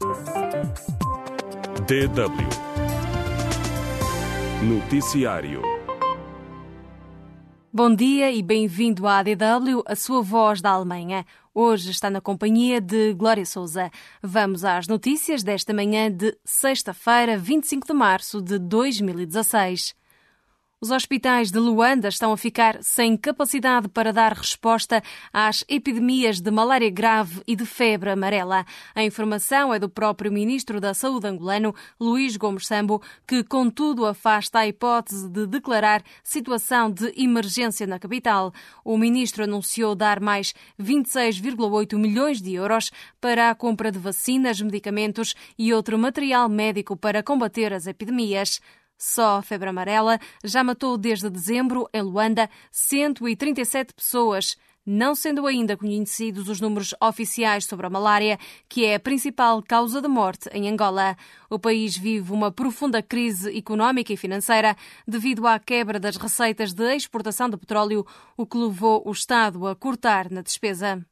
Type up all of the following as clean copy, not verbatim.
DW Noticiário. Bom dia e bem-vindo à DW, a sua voz da Alemanha. Hoje está na companhia de Glória Sousa. Vamos às notícias desta manhã de sexta-feira, 25 de março de 2016. Os hospitais de Luanda estão a ficar sem capacidade para dar resposta às epidemias de malária grave e de febre amarela. A informação é do próprio ministro da Saúde angolano, Luís Gomes Sambo, que, contudo, afasta a hipótese de declarar situação de emergência na capital. O ministro anunciou dar mais 26,8 milhões de euros para a compra de vacinas, medicamentos e outro material médico para combater as epidemias. Só a febre amarela já matou desde dezembro, em Luanda, 137 pessoas, não sendo ainda conhecidos os números oficiais sobre a malária, que é a principal causa de morte em Angola. O país vive uma profunda crise económica e financeira devido à quebra das receitas de exportação de petróleo, o que levou o Estado a cortar na despesa.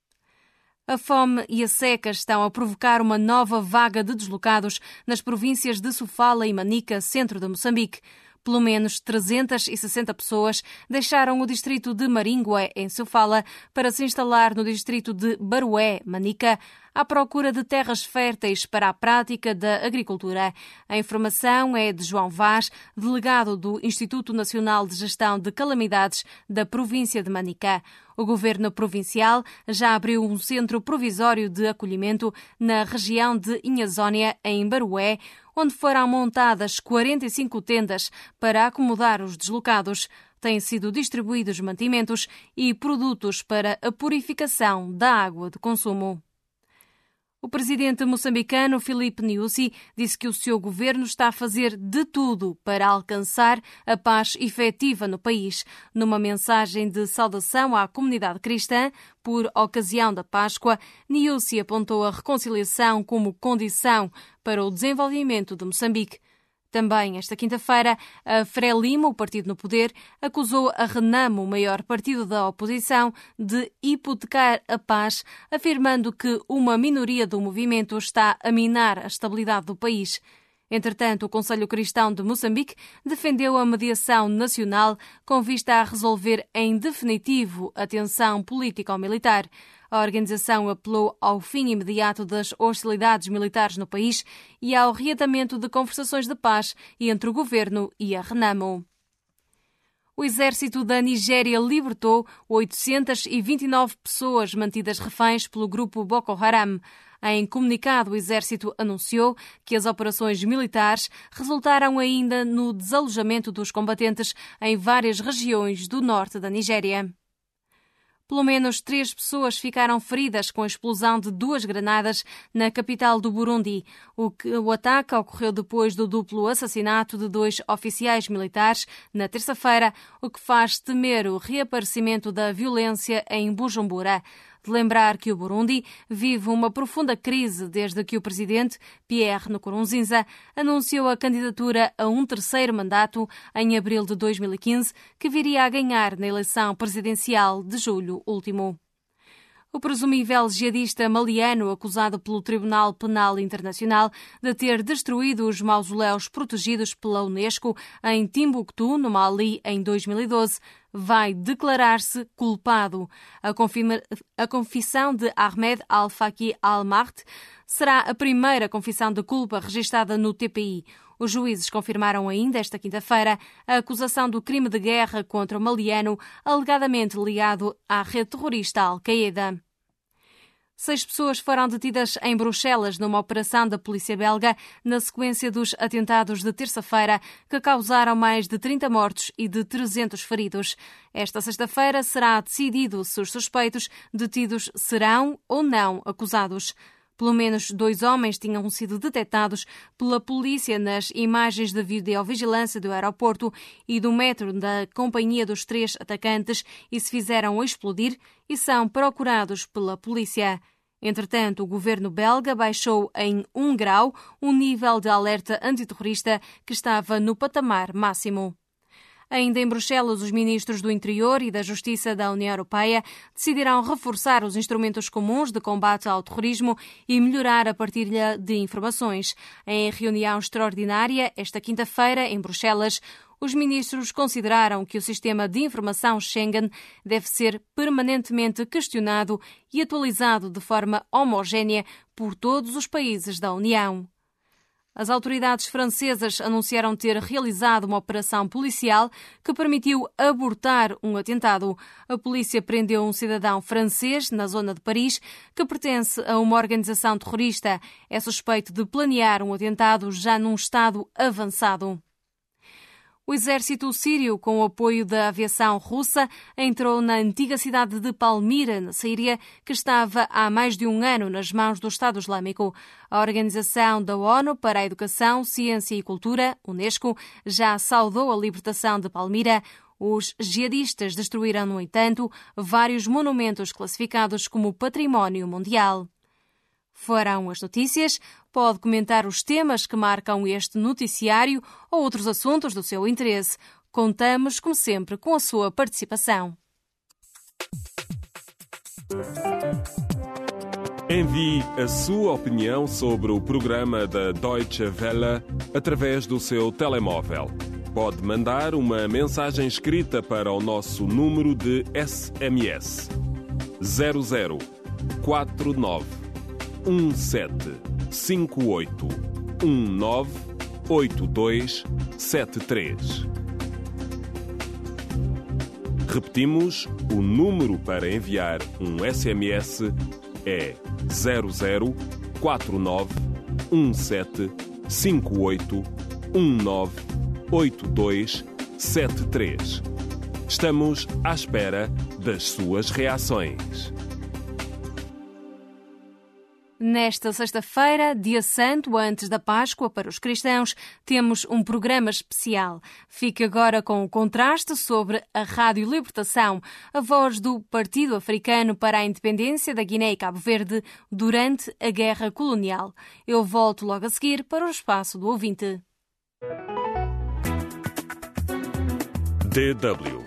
A fome e a seca estão a provocar uma nova vaga de deslocados nas províncias de Sofala e Manica, centro de Moçambique. Pelo menos 360 pessoas deixaram o distrito de Maringué, em Sofala, para se instalar no distrito de Barué, Manica, à procura de terras férteis para a prática da agricultura. A informação é de João Vaz, delegado do Instituto Nacional de Gestão de Calamidades da província de Manica. O governo provincial já abriu um centro provisório de acolhimento na região de Inhazónia, em Barué, onde foram montadas 45 tendas para acomodar os deslocados. Têm sido distribuídos mantimentos e produtos para a purificação da água de consumo. O presidente moçambicano Filipe Nyusi disse que o seu governo está a fazer de tudo para alcançar a paz efetiva no país. Numa mensagem de saudação à comunidade cristã, por ocasião da Páscoa, Nyusi apontou a reconciliação como condição para o desenvolvimento de Moçambique. Também esta quinta-feira, a Frelimo, o partido no poder, acusou a Renamo, o maior partido da oposição, de hipotecar a paz, afirmando que uma minoria do movimento está a minar a estabilidade do país. Entretanto, o Conselho Cristão de Moçambique defendeu a mediação nacional com vista a resolver em definitivo a tensão político-militar. A organização apelou ao fim imediato das hostilidades militares no país e ao reatamento de conversações de paz entre o governo e a Renamo. O exército da Nigéria libertou 829 pessoas mantidas reféns pelo grupo Boko Haram. Em comunicado, o exército anunciou que as operações militares resultaram ainda no desalojamento dos combatentes em várias regiões do norte da Nigéria. Pelo menos 3 pessoas ficaram feridas com a explosão de 2 granadas na capital do Burundi. O ataque ocorreu depois do duplo assassinato de 2 oficiais militares na terça-feira, o que faz temer o reaparecimento da violência em Bujumbura. De lembrar que o Burundi vive uma profunda crise desde que o presidente, Pierre Nkurunziza, anunciou a candidatura a um terceiro mandato em abril de 2015, que viria a ganhar na eleição presidencial de julho último. O presumível jihadista maliano, acusado pelo Tribunal Penal Internacional de ter destruído os mausoléus protegidos pela Unesco em Timbuktu, no Mali, em 2012, vai declarar-se culpado. A confissão de Ahmed Al-Faqih Al-Mahdi será a primeira confissão de culpa registada no TPI. Os juízes confirmaram ainda esta quinta-feira a acusação do crime de guerra contra o maliano, alegadamente ligado à rede terrorista Al-Qaeda. 6 pessoas foram detidas em Bruxelas numa operação da polícia belga na sequência dos atentados de terça-feira que causaram mais de 30 mortos e de 300 feridos. Esta sexta-feira será decidido se os suspeitos detidos serão ou não acusados. Pelo menos 2 homens tinham sido detectados pela polícia nas imagens de videovigilância do aeroporto e do metro da companhia dos 3 atacantes e se fizeram explodir e são procurados pela polícia. Entretanto, o governo belga baixou em 1 grau o nível de alerta antiterrorista que estava no patamar máximo. Ainda em Bruxelas, os ministros do Interior e da Justiça da União Europeia decidirão reforçar os instrumentos comuns de combate ao terrorismo e melhorar a partilha de informações. Em reunião extraordinária, esta quinta-feira, em Bruxelas, os ministros consideraram que o sistema de informação Schengen deve ser permanentemente questionado e atualizado de forma homogénea por todos os países da União. As autoridades francesas anunciaram ter realizado uma operação policial que permitiu abortar um atentado. A polícia prendeu um cidadão francês na zona de Paris que pertence a uma organização terrorista. É suspeito de planear um atentado já num estado avançado. O exército sírio, com o apoio da aviação russa, entrou na antiga cidade de Palmira, na Síria, que estava há mais de um ano nas mãos do Estado Islâmico. A Organização da ONU para a Educação, Ciência e Cultura, Unesco, já saudou a libertação de Palmira. Os jihadistas destruíram, no entanto, vários monumentos classificados como património mundial. Foram as notícias. Pode comentar os temas que marcam este noticiário ou outros assuntos do seu interesse. Contamos, como sempre, com a sua participação. Envie a sua opinião sobre o programa da Deutsche Welle através do seu telemóvel. Pode mandar uma mensagem escrita para o nosso número de SMS 0049 1758 198273. Repetimos, o número para enviar um SMS é 0049 1758 198273. Estamos à espera das suas reações. Nesta sexta-feira, dia santo, antes da Páscoa para os cristãos, temos um programa especial. Fique agora com o contraste sobre a Rádio Libertação, a voz do Partido Africano para a Independência da Guiné e Cabo Verde durante a Guerra Colonial. Eu volto logo a seguir para o espaço do ouvinte. DW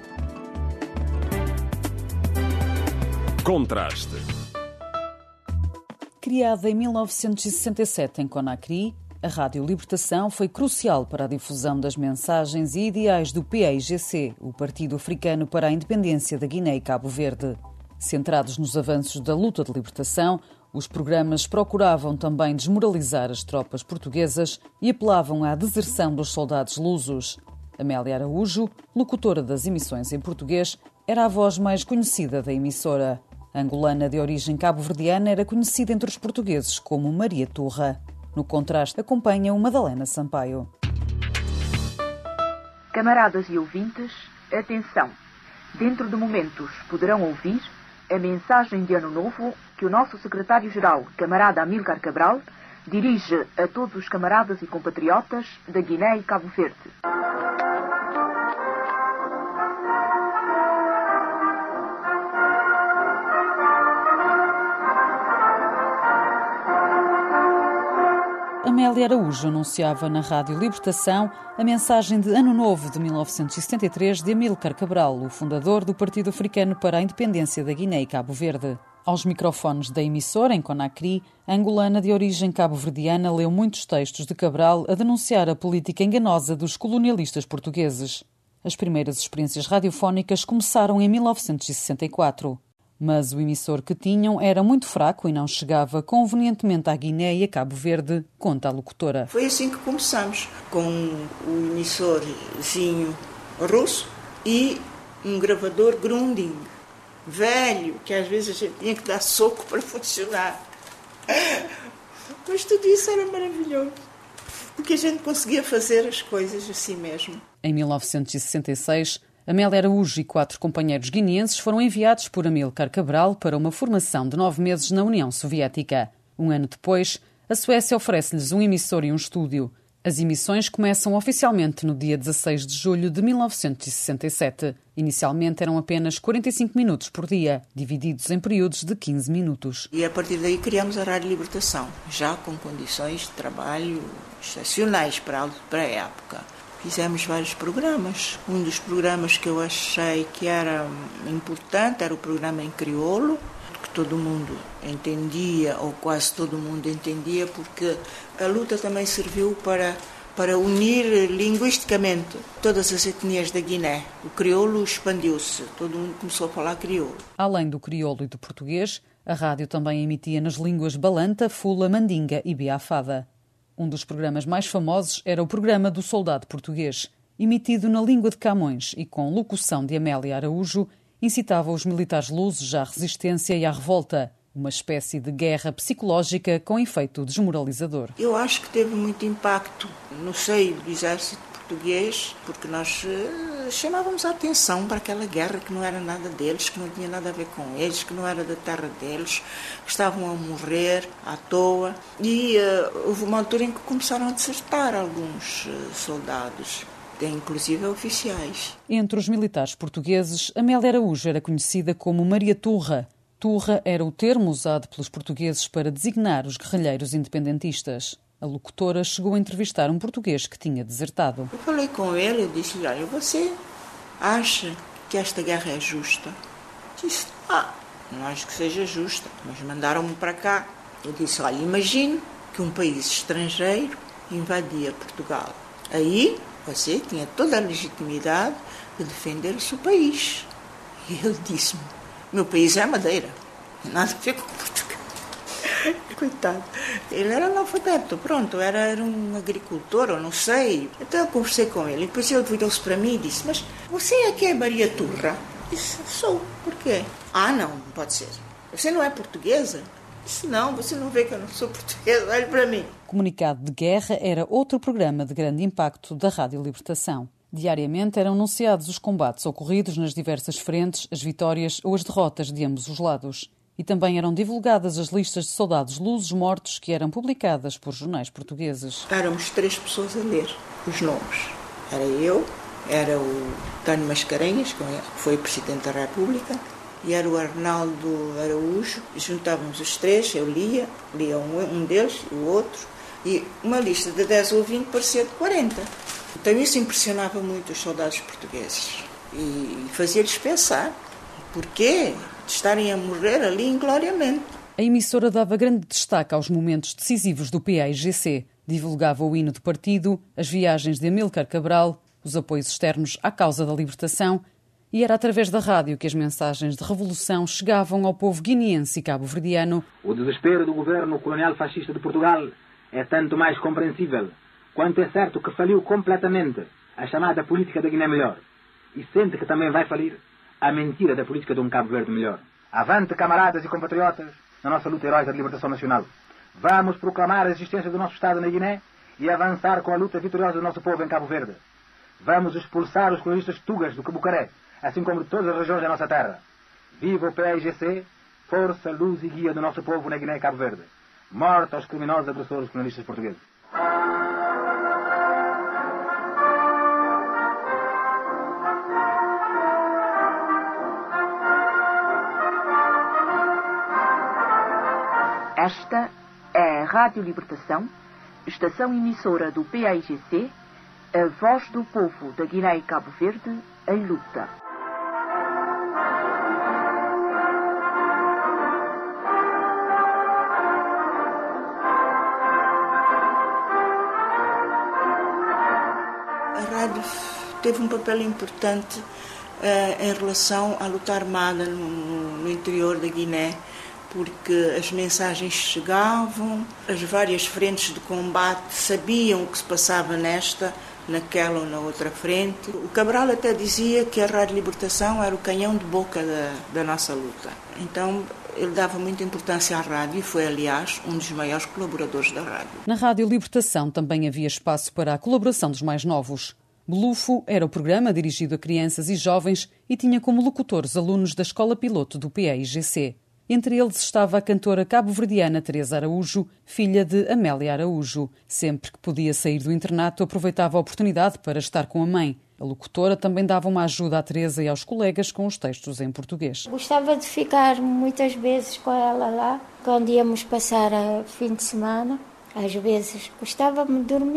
Contraste. Criada em 1967 em Conakry, a Rádio Libertação foi crucial para a difusão das mensagens e ideais do PAIGC, o Partido Africano para a Independência da Guiné e Cabo Verde. Centrados nos avanços da luta de libertação, os programas procuravam também desmoralizar as tropas portuguesas e apelavam à deserção dos soldados lusos. Amélia Araújo, locutora das emissões em português, era a voz mais conhecida da emissora. A angolana de origem cabo-verdiana era conhecida entre os portugueses como Maria Turra. No contraste, acompanha o Madalena Sampaio. Camaradas e ouvintes, atenção! Dentro de momentos poderão ouvir a mensagem de Ano Novo que o nosso secretário-geral, camarada Amílcar Cabral, dirige a todos os camaradas e compatriotas da Guiné e Cabo Verde. Amélia Araújo anunciava na Rádio Libertação a mensagem de Ano Novo de 1973 de Amílcar Cabral, o fundador do Partido Africano para a Independência da Guiné e Cabo Verde. Aos microfones da emissora, em Conakry, a angolana de origem cabo-verdiana leu muitos textos de Cabral a denunciar a política enganosa dos colonialistas portugueses. As primeiras experiências radiofónicas começaram em 1964. Mas o emissor que tinham era muito fraco e não chegava convenientemente à Guiné e a Cabo Verde, conta a locutora. Foi assim que começamos, com o emissorzinho russo e um gravador Grunding, velho, que às vezes a gente tinha que dar soco para funcionar. Mas tudo isso era maravilhoso, porque a gente conseguia fazer as coisas assim mesmo. Em 1966, Amélia Araújo e 4 companheiros guineenses foram enviados por Amílcar Cabral para uma formação de 9 meses na União Soviética. Um ano depois, a Suécia oferece-lhes um emissor e um estúdio. As emissões começam oficialmente no dia 16 de julho de 1967. Inicialmente eram apenas 45 minutos por dia, divididos em períodos de 15 minutos. E a partir daí criamos a Rádio Libertação, já com condições de trabalho excepcionais para a época. Fizemos vários programas. Um dos programas que eu achei que era importante era o programa em crioulo, que todo mundo entendia, ou quase todo mundo entendia, porque a luta também serviu para unir linguisticamente todas as etnias da Guiné. O crioulo expandiu-se, todo mundo começou a falar crioulo. Além do crioulo e do português, a rádio também emitia nas línguas balanta, fula, mandinga e biafada. Um dos programas mais famosos era o programa do Soldado Português, emitido na língua de Camões e com locução de Amélia Araújo, incitava os militares lusos à resistência e à revolta, uma espécie de guerra psicológica com efeito desmoralizador. Eu acho que teve muito impacto no seio do exército português, porque nós chamávamos a atenção para aquela guerra que não era nada deles, que não tinha nada a ver com eles, que não era da terra deles, que estavam a morrer à toa. E houve uma altura em que começaram a desertar alguns soldados, inclusive oficiais. Entre os militares portugueses, Amélia Araújo era conhecida como Maria Turra. Turra era o termo usado pelos portugueses para designar os guerrilheiros independentistas. A locutora chegou a entrevistar um português que tinha desertado. Eu falei com ele e disse-lhe, olha, você acha que esta guerra é justa? Disse, não acho que seja justa, mas mandaram-me para cá. Eu disse, olha, imagine que um país estrangeiro invadia Portugal. Aí você tinha toda a legitimidade de defender o seu país. E ele disse-me, meu país é a Madeira, nada a ver com Portugal. Coitado. Ele era analfabeto, pronto, era um agricultor, ou não sei. Então eu conversei com ele, e depois ele virou-se para mim e disse, mas você é que é Maria Turra? Eu disse, sou, por quê? Não pode ser. Você não é portuguesa? Eu disse, não, você não vê que eu não sou portuguesa, olhe para mim. Comunicado de Guerra era outro programa de grande impacto da Rádio Libertação. Diariamente eram anunciados os combates ocorridos nas diversas frentes, as vitórias ou as derrotas de ambos os lados. E também eram divulgadas as listas de soldados lusos mortos que eram publicadas por jornais portugueses. Éramos 3 pessoas a ler os nomes. Era eu, era o Tânio Mascarenhas, que foi Presidente da República, e era o Arnaldo Araújo. Juntávamos os 3, eu lia um deles e o outro, e uma lista de 10 ou 20 parecia de 40. Então isso impressionava muito os soldados portugueses e fazia-lhes pensar porquê de estarem a morrer ali ingloriamente. A emissora dava grande destaque aos momentos decisivos do PAIGC, divulgava o hino do partido, as viagens de Amílcar Cabral, os apoios externos à causa da libertação, e era através da rádio que as mensagens de revolução chegavam ao povo guineense e cabo-verdiano. O desespero do governo colonial fascista de Portugal é tanto mais compreensível quanto é certo que faliu completamente a chamada política da Guiné Melhor e sente que também vai falir a mentira da política de um Cabo Verde melhor. Avante, camaradas e compatriotas, na nossa luta heróica de libertação nacional. Vamos proclamar a existência do nosso Estado na Guiné e avançar com a luta vitoriosa do nosso povo em Cabo Verde. Vamos expulsar os colonistas tugas do Cabucaré, assim como de todas as regiões da nossa terra. Viva o PAIGC, força, luz e guia do nosso povo na Guiné e Cabo Verde. Morte aos criminosos agressores colonialistas portugueses. Esta é a Rádio Libertação, estação emissora do PAIGC, a voz do povo da Guiné e Cabo Verde em luta. A rádio teve um papel importante em relação à luta armada no interior da Guiné, porque as mensagens chegavam, as várias frentes de combate sabiam o que se passava nesta, naquela ou na outra frente. O Cabral até dizia que a Rádio Libertação era o canhão de boca da nossa luta. Então ele dava muita importância à rádio e foi, aliás, um dos maiores colaboradores da rádio. Na Rádio Libertação também havia espaço para a colaboração dos mais novos. Belufo era o programa dirigido a crianças e jovens e tinha como locutores alunos da Escola Piloto do PAIGC. Entre eles estava a cantora cabo-verdiana Teresa Araújo, filha de Amélia Araújo. Sempre que podia sair do internato, aproveitava a oportunidade para estar com a mãe. A locutora também dava uma ajuda à Teresa e aos colegas com os textos em português. Gostava de ficar muitas vezes com ela lá, quando íamos passar a fim de semana. Às vezes gostava-me de dormir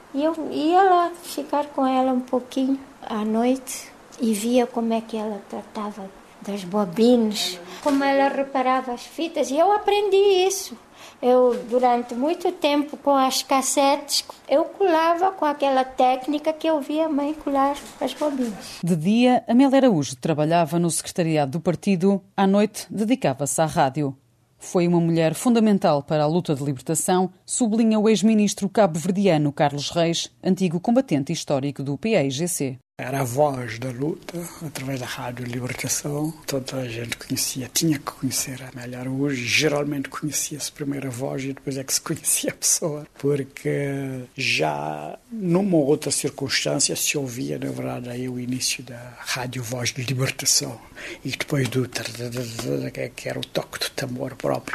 E eu ia lá ficar com ela um pouquinho à noite e via como é que ela tratava das bobinas, como ela reparava as fitas, e eu aprendi isso. Eu, durante muito tempo, com as cassetes, eu colava com aquela técnica que eu via a mãe colar as bobinas. De dia, Amélia Araújo trabalhava no secretariado do partido, à noite dedicava-se à rádio. Foi uma mulher fundamental para a luta de libertação, sublinha o ex-ministro cabo-verdiano Carlos Reis, antigo combatente histórico do PAIGC. Era a voz da luta, através da Rádio Libertação. Toda a gente conhecia, tinha que conhecer a Amélia Araújo. Geralmente conhecia-se primeiro a voz e depois é que se conhecia a pessoa. Porque já numa outra circunstância se ouvia, na verdade, aí o início da Rádio Voz de Libertação. E depois do que era o toque do tambor próprio.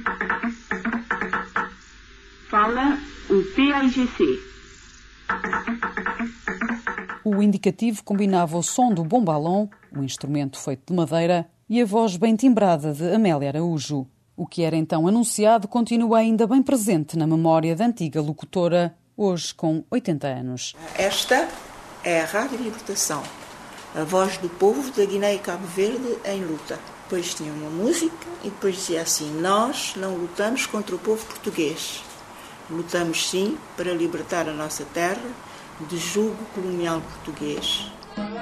Fala o PAIGC. O indicativo combinava o som do bombalom, um instrumento feito de madeira, e a voz bem timbrada de Amélia Araújo. O que era então anunciado continua ainda bem presente na memória da antiga locutora, hoje com 80 anos. Esta é a Rádio Libertação, a voz do povo da Guiné e Cabo Verde em luta. Depois tinha uma música e depois dizia assim: nós não lutamos contra o povo português. Lutamos sim para libertar a nossa terra de jugo colonial português.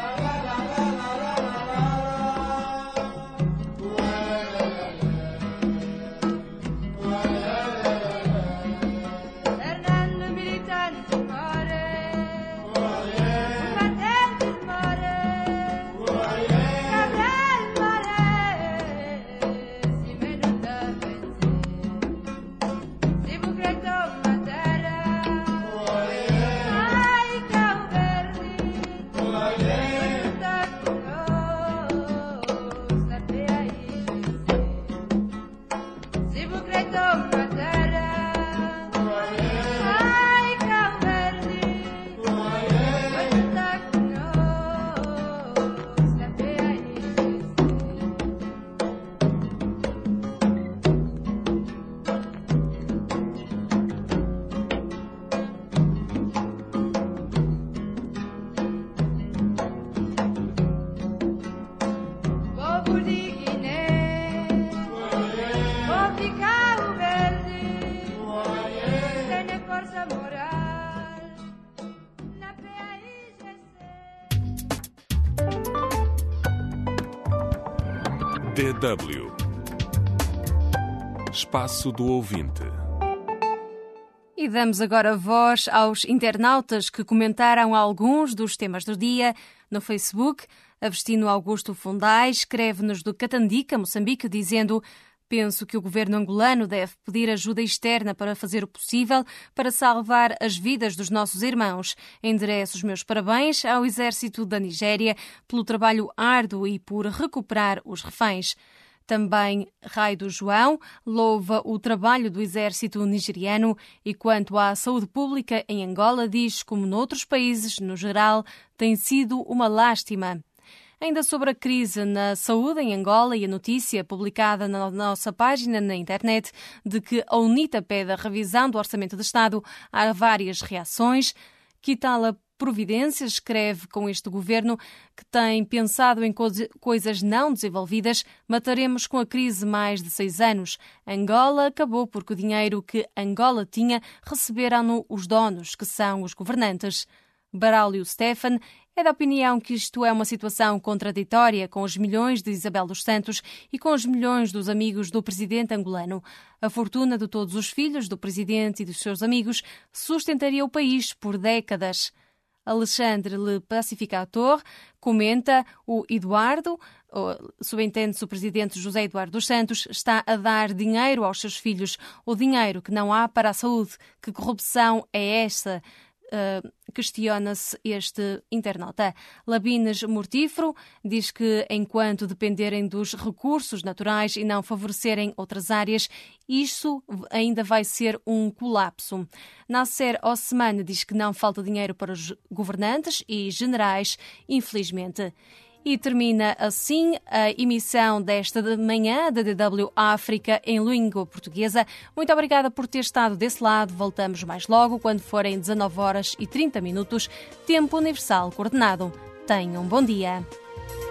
DW Espaço do Ouvinte. E damos agora voz aos internautas que comentaram alguns dos temas do dia no Facebook. Agostinho Augusto Fundais escreve-nos do Catandica, Moçambique, dizendo: penso que o governo angolano deve pedir ajuda externa para fazer o possível para salvar as vidas dos nossos irmãos. Endereço os meus parabéns ao exército da Nigéria pelo trabalho árduo e por recuperar os reféns. Também Raio do João louva o trabalho do exército nigeriano e, quanto à saúde pública em Angola, diz, como noutros países, no geral, tem sido uma lástima. Ainda sobre a crise na saúde em Angola e a notícia publicada na nossa página na internet de que a UNITA pede a revisão do Orçamento de Estado, há várias reações. Kitala Providência escreve: com este governo que tem pensado em coisas não desenvolvidas, mataremos com a crise mais de 6 anos. Angola acabou porque o dinheiro que Angola tinha receberam-no os donos, que são os governantes. Braulio Stefan é da opinião que isto é uma situação contraditória com os milhões de Isabel dos Santos e com os milhões dos amigos do presidente angolano. A fortuna de todos os filhos do presidente e dos seus amigos sustentaria o país por décadas. Alexandre Le Pacificator comenta: o Eduardo, subentende-se o presidente José Eduardo dos Santos, está a dar dinheiro aos seus filhos, o dinheiro que não há para a saúde. Que corrupção é esta? Questiona-se este internauta. Labines Mortífero diz que, enquanto dependerem dos recursos naturais e não favorecerem outras áreas, isso ainda vai ser um colapso. Nasser Osman diz que não falta dinheiro para os governantes e generais, infelizmente. E termina assim a emissão desta manhã da DW África em língua portuguesa. Muito obrigada por ter estado desse lado. Voltamos mais logo, quando forem 19h30, tempo universal coordenado. Tenham um bom dia.